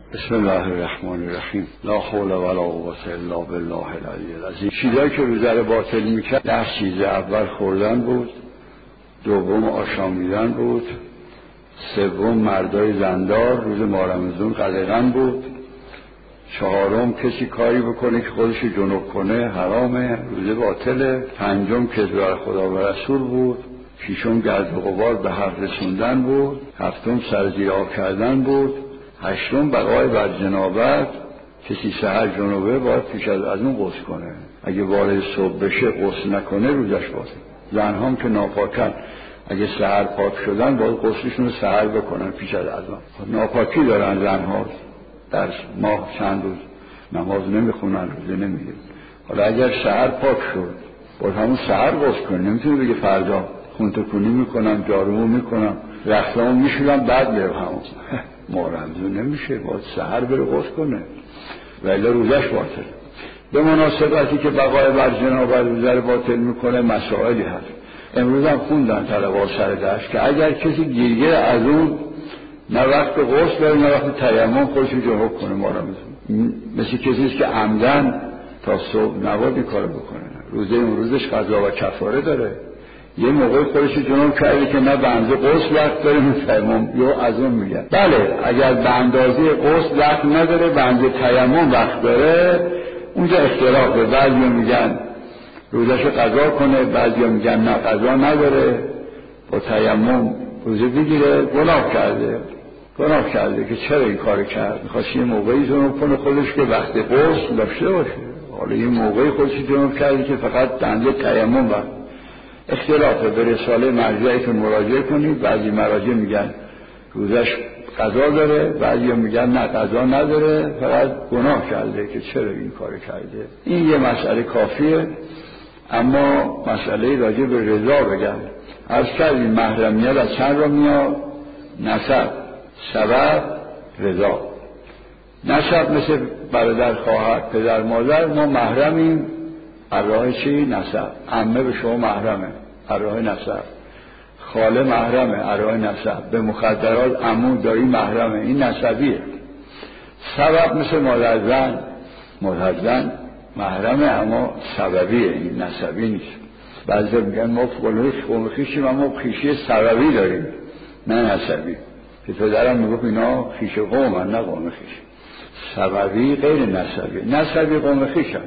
بسم الله الرحمن الرحیم. لا حول ولا قوة الا بالله العلی العظیم. چیزایی که روزه باطل میکرد 10 چیز. اول خوردن بود، دوم آشامیدن بود، سوم مردای زندار روز ماه رمضان قدغن بود، چهارم کسی کاری بکنه که خودش جنوب کنه حرامه، روزه باطله. پنجم کذب بر خدا و رسول بود. ششم گرد و غبار به حق رسوندن بود. هفتم سر زیر آب کردن بود. هشتم بقای بر جنابت، کسی سحر جنوبه باید پیش از اون غسل کنه. اگه وارد صبح بشه غسل نکنه روزش باطل. زنهام که ناپاکن اگه سحر پاک شدن باید غسلشون رو سحر بکنن پیش از اذان. ناپاکی دارن زنها، در ماه چند روز نماز نمیخونن، روزه نمیگیرن. حالا اگر سحر پاک شد باید همون سحر غسل کنه. نمیتونه بگه فردا خونتکنی میکنم، جارو میکنم، رختامو میشورم بعد میرم همون. مورمزون نمیشه، باید سحر بره غسل کنه ولی روزش باطل. به مناسبتی که بقای بر جناب روزه رو باطل میکنه مسائلی هست. امروز هم خوندن طلبا سر درس که اگر کسی گیرگیر از اون نه وقت غسل داره نه وقت تیمم خودش جنوب کنه مورمزون، مثل کسیست که عمدن تا صبح نباید این کارو بکنه. روزه اون روزش قضا و کفاره داره. یه موقع خودش جنوب کرده که نه بنده غسل وقت داره نه تیمم، یا از اون میگن بله اگر به اندازه غسل وقت نداره بنده تیمم وقت داره، اونجا اختلافه. بعضی میگن روزش قضا کنه، بعضی میگن نه قضا نداره، با تیمم روزه بگیره. گناه کرده که چرا این کار کرد. میخواست یه موقعی جنوب کنه خودش که وقت غسل داشته باشه، حالا یه موقعی خودش جنوب کرده که فقط بنده تیمم وقت. اختلافه. به رساله مرجعیتون مراجعه کنید. بعضی مراجع میگن روزش قضا داره، بعضی میگن نه قضا نداره، فقط گناه کرده که چرا این کار کرده. این یه مسئله کافیه. اما مسئله راجع به رضا بگم. عرض کردیم محرمیت از چند را میاد؟ نسب، سبب، رضا. نسب مثل برادر، خواهر، پدر، مادر ما محرمیم از راه چی؟ نسب. عمه به شما محرمه از راه نسب، خاله محرمه از راه نسب، به مخدرات عمو دایی محرمه، این نسبیه. سبب مثل مادر زن محرمه اما سببیه، این نسبی نیست. بعضی میگن ما قوم خویشیم اما خویشی سببی داریم نه نسبی، که پدرم میگفت اینا خویش قومن نه قوم خویش. سببی غیر نسبی. نسبی قوم خویشن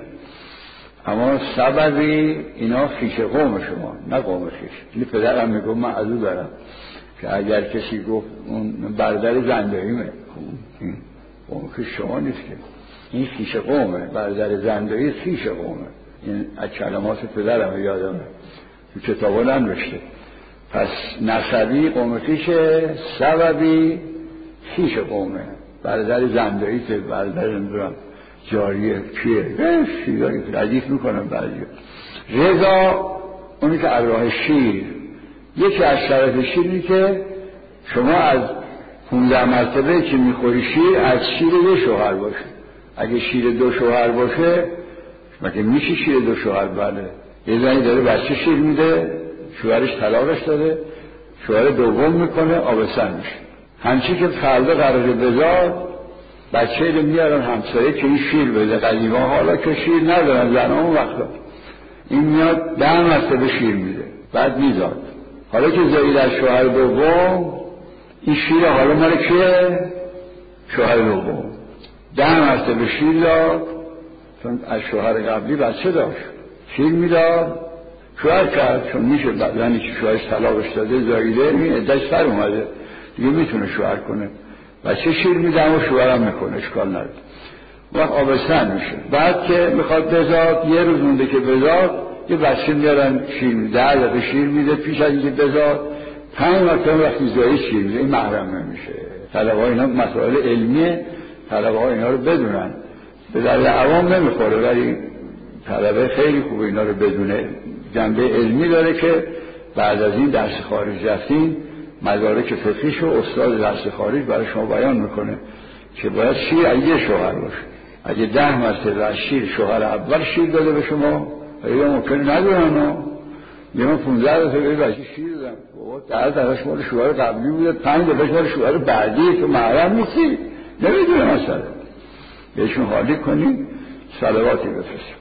اما سببی اینا خویش قوم شما نه قوم خویش. این پدرم میگفت من از او دارم که اگر کسی گفت اون برادر زنداییمه، این قوم خویش شما نیست که، این خویش قومه. برادر زندایی خویش قومه. این از کلمات پدرم یادمه تو کتابا ننوشته. پس نسبی قوم خویشه، سببی خویش قومه. برادر زندایی که برادر نمیدونم جاریه کیه شیرایی ردیف میکنم. بعضی رضا اونی که از راه شیر. یکی از شرط شیری که شما از 15 مرتبه که میخوری شیر از شیر یه شوهر باشه. اگه شیر 2 شوهر باشه مگه میشه شیر 2 شوهر؟ بله. یه زنی داره بچه شیر میده، شوهرش طلاقش داده، شوهر دوم میکنه آبستن میشه. همچی که فردا قراره بذار بچه رو میارن همسایه که این شیر بده. قدیما حالا که شیر ندارن زنها اون وقتا این میاد 10 مرتبه شیر میده بعد میداد. حالا که زایید از شوهر دوم این شیر حالا مال کیه؟ شوهر دوم 10 مرتبه شیر داد، چون از شوهر قبلی بچه داشت شیر میداد. شوهر کرد چون میشه بعدنی که شوهرش طلاقش داده زاییده این عدهش سر اومده دیگه میتونه شوهر کنه، بچه شیر میدم و شوهرم میکنه اشکال نداره. وقت آبستن میشه. بعد که میخواد بزاد یه روز مونده که بزاد یه بچه میارن شیر میده، 10 دقیقه شیر میده پیش از اینکه بزاد 5 مرتبه وقتی زایی شیر میده. این محرم نمیشه. طلبه اینا مسائل علمیه، طلبه ها اینا رو بدونن. به درد عوام نمیخوره ولی طلبه خیلی خوبه اینا رو بدونه. جنبه علمی داره که بعد از این درس خارج رفتین مدارک فقهیشو استاد درس خارج برای شما بیان میکنه که باید شیر از یه شوهر باشه. اگه 10 مرتبه از شیر شوهر اول شیر داده به شما یا ممکنه ندارن یه من 15 دفعه بچه شیر دادم بابا 10 دفعهش مال شوهر قبلی بوده، 5 دفعهش مال شوهر بعدی، تو محرم نیستی نمیدونه مسئله. بهشون حالی کنیم، صلواتی بفرستیم.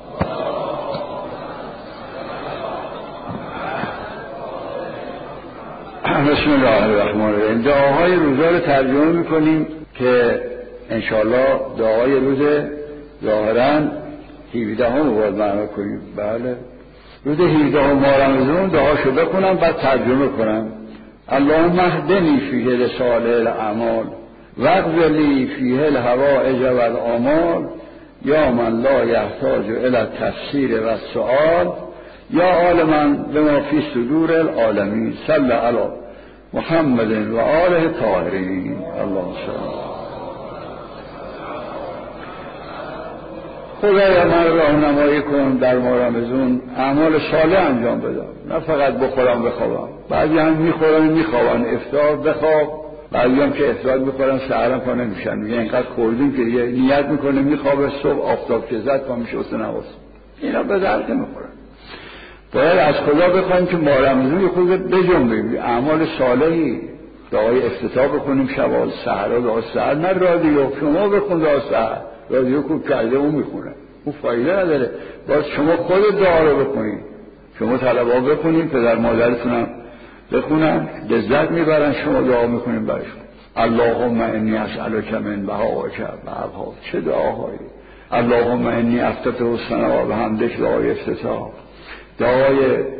بسم الله الرحمن الرحیم. دعاهای روزا رو ترجمه میکنیم که انشاءالله دعاهای روز ظاهرا 17 رو باید معنا کنیم. بله روز 17 ماه رمضان دعاشو بکنم بعد ترجمه کنم. اللهم اهدنی فیه لصالح الاعمال واغفر لی فیه الحوائج والآمال یا من لا یحتاج الی التفسیر والسؤال یا عالما بما فی صدور العالمین صلی علی محمد و آله طاهرین. اللهم صل. خدایا من راهنمایی کن در ماه رمضان اعمال صالح انجام بدم، نه فقط بخورم بخوابم. بعضی هم میخورن میخوابن، افطار بخواب، بعضی هم که افطار میخورن سحرم پا نمیشن، میگه اینقدر خوردیم که نیت میکنه میخوابه، صبح آفتاب که زد پا میشه واسه نماز. اینا به درد نمیخورن. باید از خدا بخوایم که ماه رمضان خود بجنبیم، اعمال صالحی، دعای افتتاح بکنیم، شوال سحر دعا سحر، نه رادیو. شما بخون دعا سحر، رادیو کوب کرده اون میخونه، اون فایده نداره. باید شما خود دعا رو بکنید، شما طلبا بخونید، پدر مادرتونم بخونن، لذت میبرن. شما دعا میکنیم برشون. اللهم انی اسألک من بهائک و ابها. چه دعاهایی! اللهم انی افتتح الثنا و حمدک، دعای افتتاح. دعای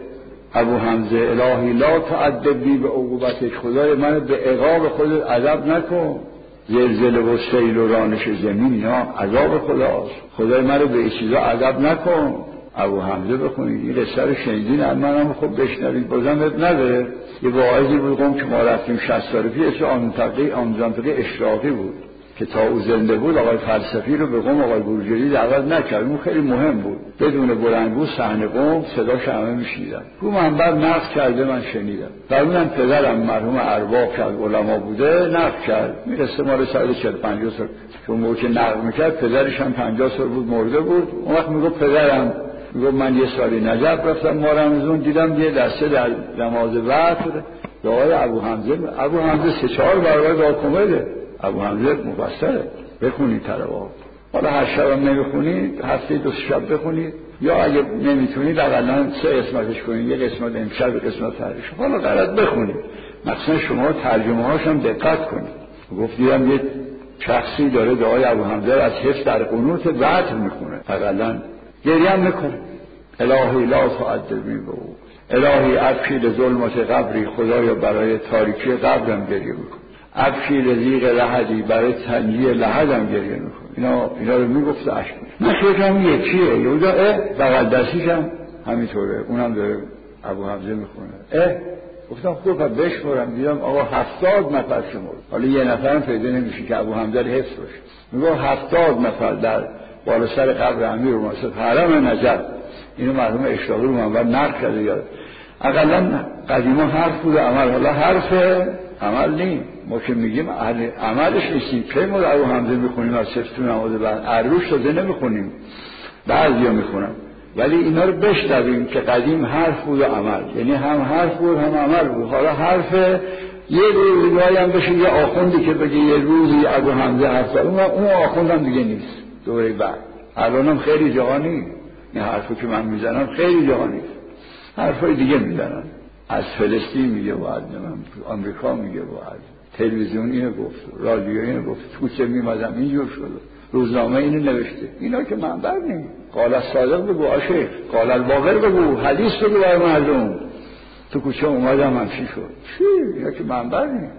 ابو حمزه الهی لا تعذبنی به عقوبتک، خدای من به عقاب خودت عذاب نکن. زلزله و سیل و رانش زمین اینا عذاب خداست، خدای من به این چیزا عذاب نکن. ابو حمزه بخونید، این قصه رو شنیدین، منم خب بشنوید، بازم نداره. یه واعظی بود قوم که ما رفتیم 60 سال پیش، آموزنده اشراقی بود که تا او زنده بود آقای فلسفی رو به قوم آقای بروجردی دعوت نکرد. اون خیلی مهم بود، بدون بلندگو صحنه قوم صداش همه میشنیدن. رو منبر نقد کرده، من شنیدم. در اونم پدرم مرحوم ارباب که از علما بوده نقد کرد. میرسه مال 140-50 سال، چون موقع نقد میکرد پدرش هم 50 سال بود مرده بود. اون وقت میگفت پدرم میگفت من یه سالی نجف رفتم ماه رمضان، دیدم یه دسته در نماز وتر دعای ابو حمزه 3-4 برابر دعا کمده. ابو حمزه مفصله، بخونید طلبا. حالا هر شب هم نمیخونید، هفته 2 شب بخونید، یا اگه نمیتونید اقلا 3 قسمتش کنید، یه قسمت امشب، قسمت فردا. حالا غلط بخونید، مثلا شما ترجمه هاش هم دقت کنید. گفتم یه شخصی داره دعای ابو حمزه از حفظ در قنوت وتر میخونه، اقلا گریه هم میکنه. الهی لا تعذبنی به او، الهی ابکی لظلمت قبری، خدایا برای تاریکی قبرم گریه میکنه. ابکی لضیق لحدی، برای تنگی لحدم گریه میکنه. اینا رو میگفته عشق. من فکرم یکیه، یهودا بغل دستیش هم همینطوره، اونم داره ابو حمزه میخونه. گفتم خوب بشمرم، دیدم آقا 70 نفر شمرد. حالا یه نفرم پیدا نمیشه که ابو حمزه حفظ باشه. میگه 70 نفر در بالا سر قبر امیر موسی حرم نجف. اینو مرحوم اشراقی رو منبر نقل کرده. یاد اقلا قدیما حرف بود عمل، حالا حرف عمل نیم. ما که میگیم عملش نیستیم. کی ما ابو حمزه میخونیم از سفتون نماز بعد عروش شده نمیخونیم، بعضیا میخونم، ولی اینا رو بشنویم که قدیم حرف بود و عمل، یعنی هم حرف بود هم عمل بود. حالا حرف یه روزی هم بشه یه آخوندی که بگه یه روزی ابو حمزه حرف زد، اون آخوند هم دیگه نیست دوره بعد. الانم خیلی جهانی، این حرفو که من میزنم خیلی جهانی، حرفای دیگه میزنن. از فلسطین میگه و از آمریکا میگه و از تلویزیون اینو گفت، رادیو اینو گفت، توچه میمدم اینجور شده، روزنامه اینو نوشته. اینا که منبر نیم. قال الصادق بگو عاشق، قال الباقر بگو، حدیث بگو برای مردم. تو کوچه اومدم همچی شد. چی؟ اینا که منبر نیم.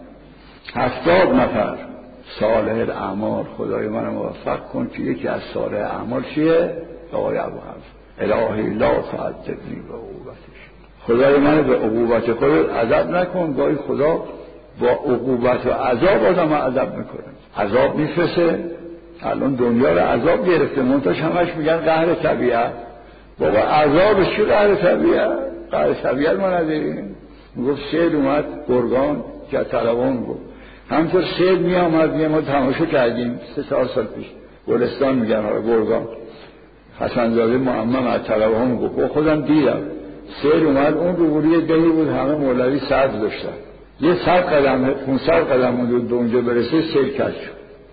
70 نفر صالح الاعمال، خدای من موفق کن که یکی از صالح اعمال چیه؟ آقای ابو حمزه الهی لا تعذبنی به عقوبتش، خدای من به عقوبت خودت عذاب نکن. گاهی خدا با عقوبت و عذاب آدم عذاب میکنه، عذاب میفرسه. الان دنیا رو عذاب گرفته، منتاش همش میگن قهر طبیعت. بابا عذابش چی قهر طبیعت؟ قهر طبیعت ما نداریم. میگفت سیل اومد گرگان که طلبان گفت همطور سیل میامد، ما تماشا کردیم 3-4 سال پیش گلستان، میگن حالا گرگان. حسنزاده معمم از طلبان گفت خودم دیدم سیل اومد، اون روبروی دهی بود همه مولوی سبز داشتن، یه 100 قدم 500 قدم اونجا به اونجا برسه سیل کج شد.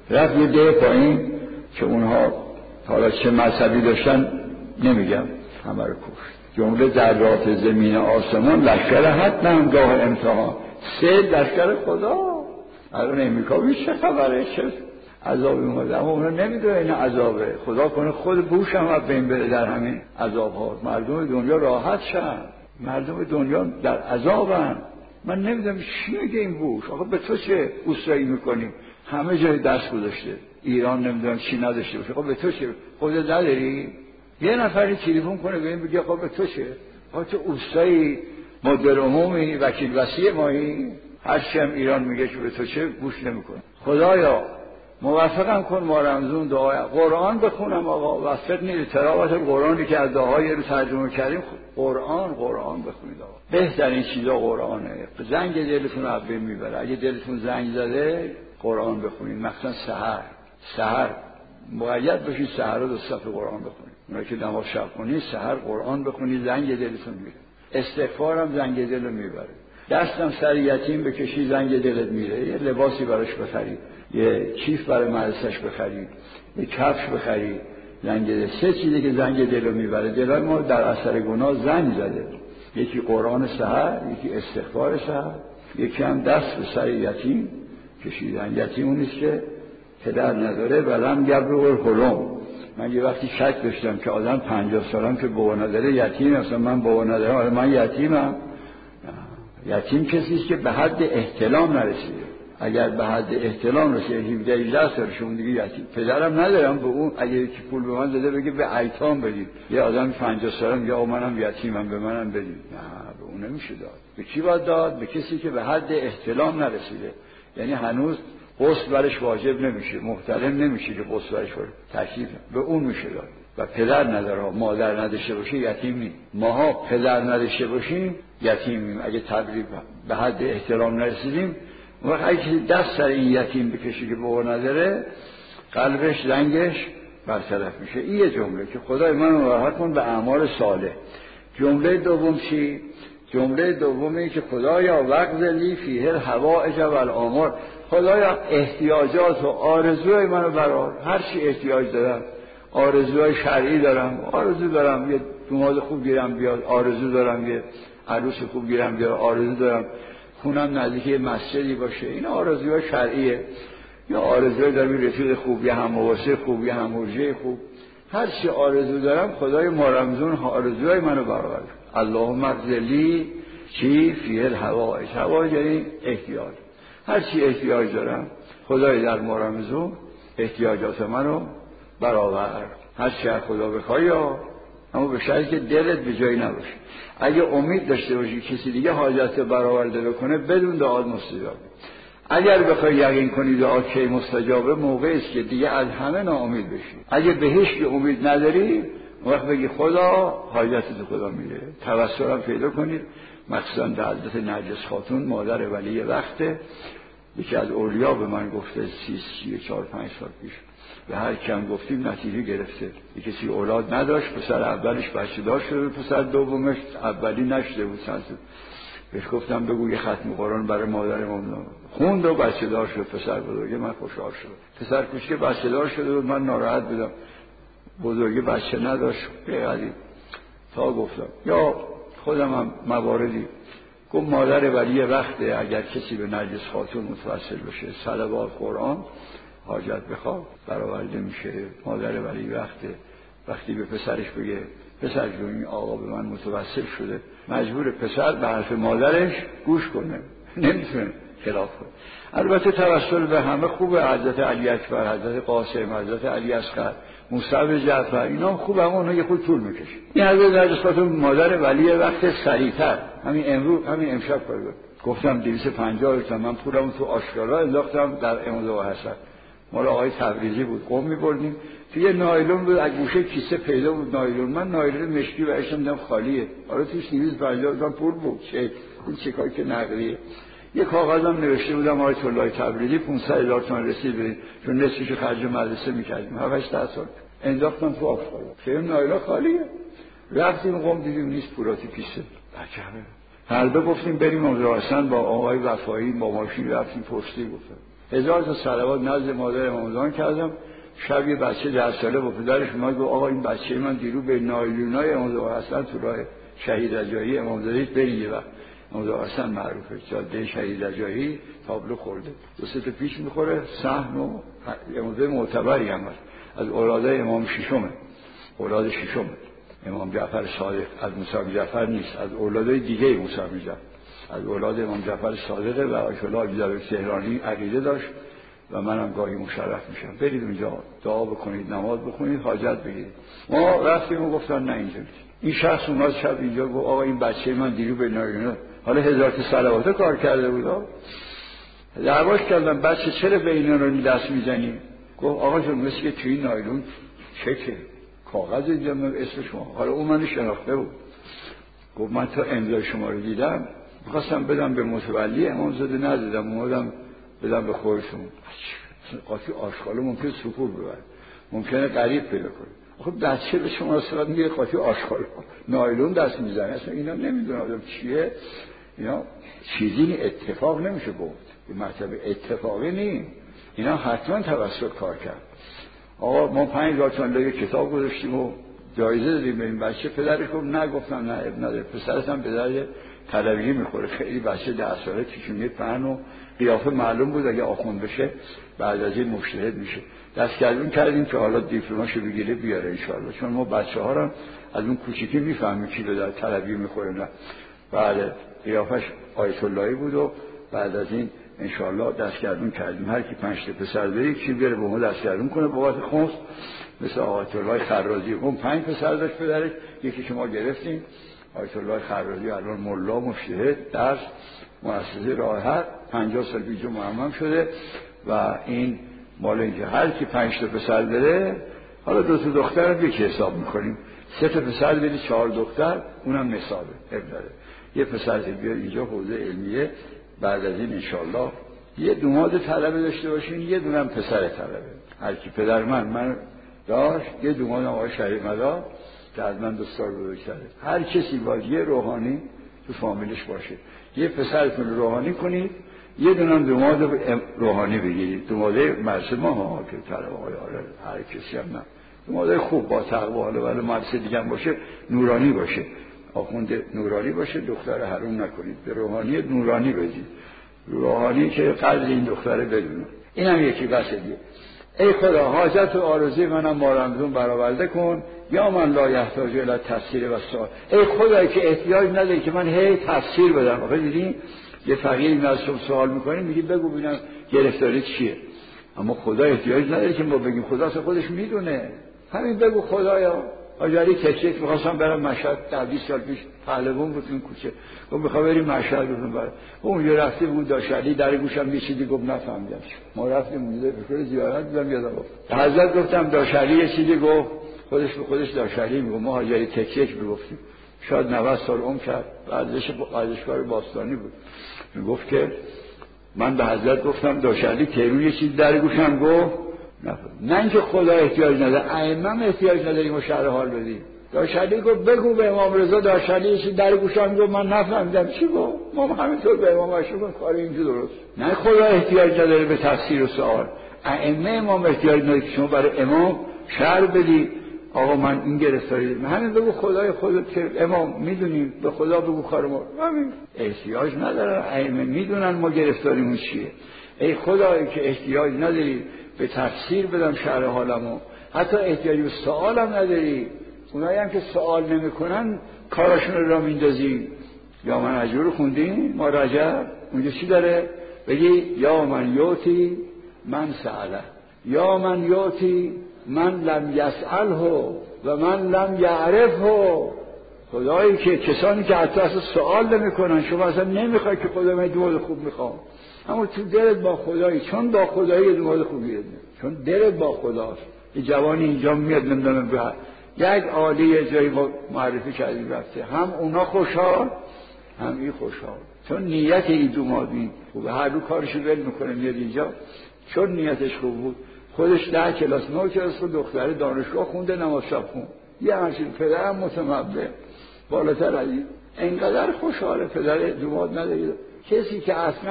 رفت یه ده پایین که اونها حالا چه مذهبی داشتن نمیگم، همه رو کشت. جمله ذرات زمین آسمان لشکر حد نمگاه امتحان، سه لشکر خدا. الان امریکا بیش چه خبره، چه عذابی اومده، اما اونا نمیدونه این عذابه. خدا کنه خود بوش هم بین بره در همین عذاب ها، مردم دنیا راحت شن. مردم دنیا در عذابن. من نمیدونم چی میگه این بوش. آخه به تو چه اوسایی میکنیم؟ همه جای دست گذاشته. ایران نمیدونم چی نداشته باشه. آخه به تو چه؟ خودت نداری؟ یه نفری تلفن کنه به این بگه آقا به تو چه؟ آقا تو اوستایی، مدیر عمومی، وکیل وصی مایی، هر چی هم ایران میگه که به تو چه گوش نمیکنه. خدایا موفقم کن ما رمزون دعای قرآن بخونم آقا. وفق نیست تلاوت قرآنی که از دعاهای رو ترجمه کردیم. قرآن بخونید آقا. بهترین چیزا قرآنه. زنگ دلتون رو عبه میبره. اگه دلتون زنگ زده قرآن بخونید، مثلا سحر مقید باشید، سحر رو 2 صفحه قرآن بخونید. اونایی که نماز شب کنید سحر قرآن بخونید، زنگ دلتون میره. استغفارم زنگ دل رو میبره. دستم سر یتیم بکشی زنگ دلت میره. یه لباسی براش بخرید، یه کیف برای مدرسش بخرید، یه کفش بخرید، زنگ دل. 3 چیزی که زنگ دل رو میبره. دلای ما در اثر گناه زنگ زده. یکی قرآن سحر، یکی استغفار سحر، یکی هم دست به سر یتیم کشیدن. یتیم اون نیست که پدر نداره. ولم گبر حلم. من یه وقتی شک داشتم که آدم 50 سالم که بابا نداره یتیم، اصلا من بابا ندارم، من یتیمم. یتیم کسی است که به حد احتلام نرسیده. اگر به حد احتلام رسیده 17 سالشون دیگه یتیم. پدرم ندارم، به اون اگه یکی پول به من داده بگه به ایتام بدید. یه آدم 50 سالم یا منم یتیمم به منم بدید. نه، به اون نمیشه داد. به کی باید داد؟ به کسی که به حد احتلام نرسیده. یعنی هنوز غسل برش واجب نمیشه، محتلم نمیشه که غسل برش تکلیف، به اون میشه داد. و پدر نداره، مادر نداشته باشه یتیم نیست. ماها پدر نداشته باشیم یتیمیم. اگه تبریک به حد احترام نرسیدیم، وقت اگه دست سر این یتیم بکشی که بابا نداره، قلبش رنگش برطرف میشه. این یه جمله که خدای منو راحت کن به اعمال صالح. جمله دوم چی؟ جمله دومی که خدایا وقت لی فیه الحوائج والآمال. خدایا احتیاجات و آرزوهای منو برار. هر چی احتیاج دارم، آرزوهای شرعی دارم، آرزو دارم یه داماد خوب گیرم بیاد، آرزو دارم یه عروس خوب گیرم بیاد، آرزو دارم خونم نزدیک مسجدی باشه، این آرزوهای شرعیه. یا آرزوهای دارم یه رفیق خوب، یه همواسه خوب، یه همورجه خوب. هر چی آرزو دارم خدای ما رمزون آرزوهای منو برآور. اللهم اغفرلی چی فیه الحوائج. حوائج یعنی احتیاج. هر چی احتیاج دارم خدای در ما رمزون احتیاجات منو برآور. هر چی از خدا بخوای، اما به شرطی که دلت به جایی نباشه. اگه امید داشته باشی کسی دیگه حاجت برآورده بکنه، بدون دعا مستجاب. اگر بخوای یقین کنی دعا کی مستجابه، موقعی است که دیگه از همه ناامید بشی. اگه به هیچ امید نداری، وقت بگی خدا، حاجت خدا میره. توسل هم پیدا کنید. مخصوصا در حضرت نرگس خاتون مادر ولی وقته، یکی از اولیا به من گفته 4-5 سال پیش، به هر کم گفتیم نتیجه گرفته. یکی کسی اولاد نداشت، پسر اولش بچه دار شده، پسر دومش اولی نشده بود. بهش گفتم بگو یه ختم قرآن برای مادرم خوند و بچه دار شد. پسر بزرگه من خوشحال شد. پسر کوچیک بچه دار شده بود، من ناراحت بودم. بزرگه بچه نداشت. بقدیم تا گفتم یا خودم هم مواردی گفت مادر ولی وقته، اگر کسی به نرگس خاتون متوسل بشه صلوات قرآن حاجت بخواه برآورده میشه. مادر ولی وقتی به پسرش بگه پسر جون این آقا به من متوسل شده، مجبور پسر به حرف مادرش گوش کنه، نمیتونه خلاف کنه. البته توسل به همه خوبه. حضرت علی اکبر، حضرت قاسم، حضرت علی اصغر، موسی جعفر، اینا خوبه، اما اونا یه خود طول میکشه. این حضرت نرگس خاتون مادر ولی وقت سریعتر، همین امشب گفتم 250 تومن من پولم تو آشکارا انداختم در امام و حسن. مال آقای تبریزی بود، قم می‌بردیم تو یه نایلون بود، از گوشه کیسه پیدا بود نایلون. من نایلون مشکی برشتم دیدم خالیه. آره توش 250 تومن پول بود. این چکایی که نقلیه. یه کاغذم نوشته بودم آقای طلای تبریزی 500,000 تومان رسید بدین، چون نصفش خرج مدرسه می‌کردیم. 7-8 سال انداختم تو آشکارا. خیلی نایلون خالیه. رفتیم قم دیدیم نیست، پولاتی کیسه. عجبه. حلبه گفتیم بریم امام حسن با آقای وفایی با ماشین رفتیم پستی. گفتم 1000 تا صلوات نزد مادر امام زمان کردم. شب یه بچه 10 ساله با پدرش اومد گفت آقا این بچه من دیرو به نایلونای امام زمان حسن تو راه شهید رجایی امام زاده برید یه وقت امام زمان حسن معروفه جاده شهید رجایی تابلو خورده 2-3 تا پیش میخوره صحن و امام زاده معتبری هم هست از اولادای امام ششمه اولاد ششمه امام جعفر صادق از موسی جعفر نیست از اولادای دیگه موسی جعفر از اولاد امام جعفر صادقه و آیت الله عبدالله تهرانی عقیده داشت و منم گاهی مشرف میشم برید اونجا دعا بکنید نماز بخونید حاجت بگیرید. ما رفتیم و گفتن نه اینجا این شخص اومد شب اینجا گفت آقا این بچه من دیرو به نایلون حالا 1000 تا صلوات کار کرده بود دعواش کردم بچه چرا به اینا رو دست میزنی؟ گفت آقا جون مثل که توی نایلون چکه کاغذ اینجا اسم شما حالا اون من شناخته بود. گفت من تا امضای شما رو دیدم می‌خواستم بدم به متولی امام زاده ندادم اومدم بدم به خودشون. قاطی آشغاله ممکنه سکور ببره ممکنه غریب پیدا کنه. خب بچه به شما اصلا میگه قاطی آشغاله نایلون دست میزنه اصلا اینا نمیدونه آدم چیه اینا چیزی اتفاق نمیشه گفت این مرتبه اتفاقی نیست اینا حتما توسط کار کرد. آقا ما 5000 تومان کتاب گذاشتیم و جایزه دادیم به این بچه. پدرش گفت نه گفتم نه اب نداره پسرش هم به درد طلبگی میخوره خیلی بچه 10 ساله پیشونی پهن و قیافه معلوم بود اگه آخوند بشه بعد از این مجتهد میشه. دستگردون کردیم که حالا دیپلماشو بگیره بیاره انشالله چون ما بچه ها رو از اون کوچیکی میفهمیم چی به درد طلبگی میخوره نه. بعد قیافش آیت اللهی بود و بعد از این انشالله دستگردون کردیم هر کی 5 تا پسر داره چی بیاره به ما دستگردون کنه بابت خمس مثل آیت الله خرازی اون 5 پسر داشت پدرش یکی شما گرفتیم آیت الله خرازی الان ملا مجتهد درس مؤسسه راه حق 50 سال پیش معمم شده و این مال اینکه هر کی 5 تا پسر داره حالا 2 تا دختر رو یکی حساب میکنیم 3 تا پسر داری 4 دختر اونم نصابه ابداره یه پسر که بیاد اینجا حوزه علمیه بعد از این انشالله یه دوماد طلبه داشته باشین یه دونم پسر طلبه هر کی پدر من داشت یه دوماد آقای شریف مدار که از من 2 سال بزرگتره هر کسی باید یه روحانی تو فامیلش باشه یه پسرتون روحانی کنید یه دونم دوماد روحانی بگیرید دوماد مرسه ما ها که طلبه آقای هر کسی هم نه دوماد خوب با تقوا حالا ولی مرسه دیگه هم باشه نورانی باشه آخوند نورانی باشه دختر حروم نکنید به روحانی نورانی بدید روحانی که قدر این دختره بدونه اینم یکی بسه دیگه. ای خدا حاجت و آرزوی منم ما رمزون برآورده کن یا من لا یحتاج الی تفسیر و سوال ای خدایی که احتیاج نداری که من هی تفسیر بدم. آخه دیدین یه فقیری من از شما سوال میکنیم میگی بگو ببینم گرفتاری چیه اما خدا احتیاج نداره که ما بگیم خدا اصلا خودش میدونه همین بگو خدایا آجاری کشیک میخواستم برم مشهد 20 سال پیش پهلوان بود این کوچه گفت میخوام بریم مشهد بودم برم اونجا رفته بود داشلی در گوشم یه چیزی گفت نفهمیدم ما رفتیم اونجا به زیارت بودم یادم افتاد حضرت گفتم داشلی یه چیزی گفت خودش به خودش داشلی میگفت ما آجاری کشیک میگفتیم شاید 90 سال عمر کرد ورزشکار باستانی بود میگفت که من به حضرت گفتم داشلی تهرون یه چیزی در گوشم گفت نه اینکه خدا احتیاج نداره ائمه احتیاج نداریم و شرح حال بدیم. داشلی گفت بگو به امام رضا داشلی چیزی در گوشم گفت من نفهمیدم چی گفت ما همینطور به امام اشرف کار اینجوری درست نه خدا احتیاج نداره به تفسیر و سوال ائمه امام احتیاج نداره که شما برای امام شرح بدی آقا من این گرفتاری همین بگو خدای خودت که امام میدونیم به خدا بگو کار ما همین احتیاج نداره ائمه میدونن ما گرفتاریمون چیه. ای خدایی که احتیاج نداری به تفسیر بدم شرح حالمو حتی احتیاج به سوالم نداری اونایی هم که سوال نمیکنن کاراشون رو را میندازی. یا من اجور خوندیم ما رجب اونجا چی داره بگی یا من یوتی من سأله یا من یوتی من لم یسأله و من لم یعرفه خدایی که کسانی که حتی اصلا سوال نمیکنن شما اصلا نمیخوای که خدا من دوماد خوب میخوام اما تو دلت با خدایی چون با خدایی دوماد خوبیه چون دلت با خداست. یه جوانی اینجا میاد نمیدونم به یک عالی جایی معرفی کردیم رفته هم اونا خوشحال هم این خوشحال چون نیت این دومادی خوبه هر رو کارشو ول میکنه میاد اینجا چون نیتش خوب بود خودش 10 کلاس 9 کلاس خود دختره دانشگاه خونده نماز شب خوند یه همچین پدرم متمبر بالاتر از این اینقدر خوشحاله پدر دوماد نداره کسی که اصلا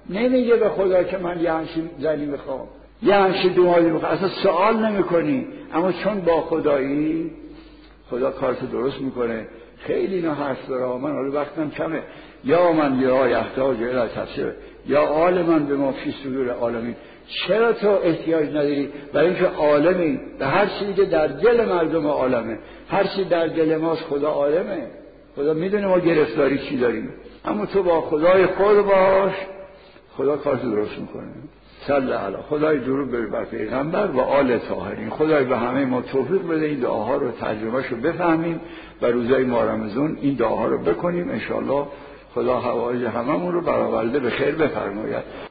نمیگه به خدا که من یه همچین زنی میخوام، یه همچین دماغی میخوام، اصلا سوال نمیکنی. اما چون با خدایی، خدا کارت درست میکنه. خیلی اینا حرف داره، من حالا وقتم کمه. یا من یا یحتاج الی تفسیر یا عالما به ما فی صدور عالمین. چرا تو احتیاج نداری؟ برای اینکه عالمی، به هر چیزی که در دل مردم عالمه، هر چیزی در دل ماست خدا عالمه. خدا میدونه ما گرفتاری چی داریم. اما تو با خدای خود باش، خدا کارت درست میکنه. صلی علی خدای درود بر پیغمبر و آل طاهرین. خدای به همه ما توفیق بده این دعاها رو ترجمهش رو بفهمیم و روزای ماه رمضان این دعاها رو بکنیم. انشالله خدا حوایج هممون رو برآورده به خیر بفرماید.